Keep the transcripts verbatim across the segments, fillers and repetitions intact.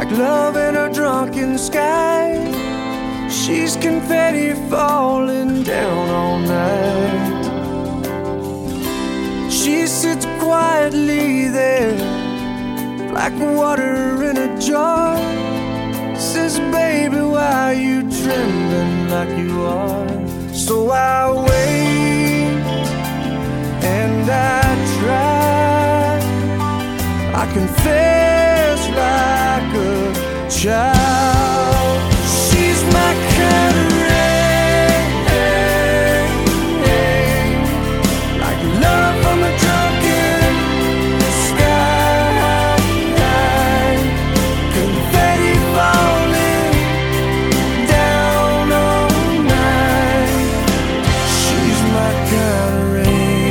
like love in a drunken sky. She's confetti falling down all night. She sits quietly there, like water in a jar. Says, baby, why are you trembling like you are? So I wait and I try. I confess like a child. She's my kind of rain, like love from a drunken sky. Confetti falling down all night. She's my kind of rain.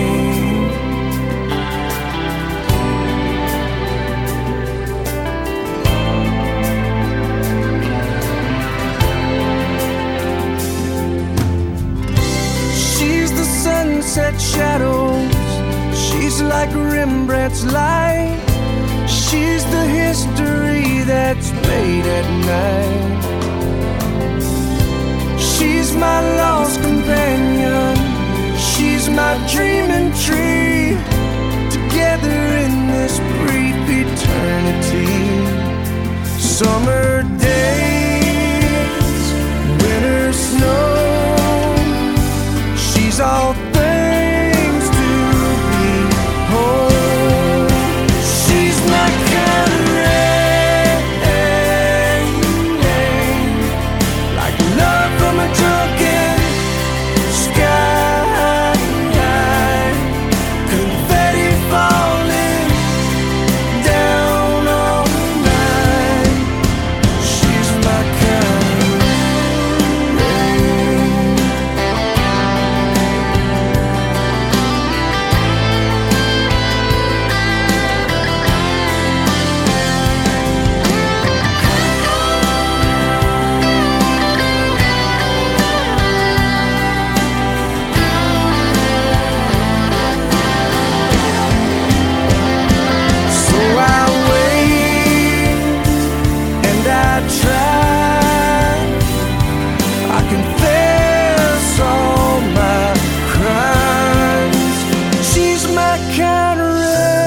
Sunset shadows, she's like Rembrandt's light. She's the history that's made at night. She's my lost companion, she's my dreaming tree. Together in this brief eternity. Summer days, winter snow, she's all things to behold. She's my kind of rain, like love from a drunken sky. Confetti falling down all night. She's my kind of rain. So I wait and I try. I confess all my crimes. She's my kind of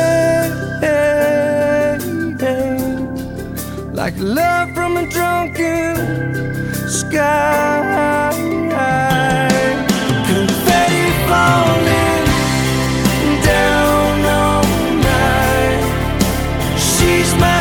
rain, like love from a drunken sky. Confetti falling down all night. She's my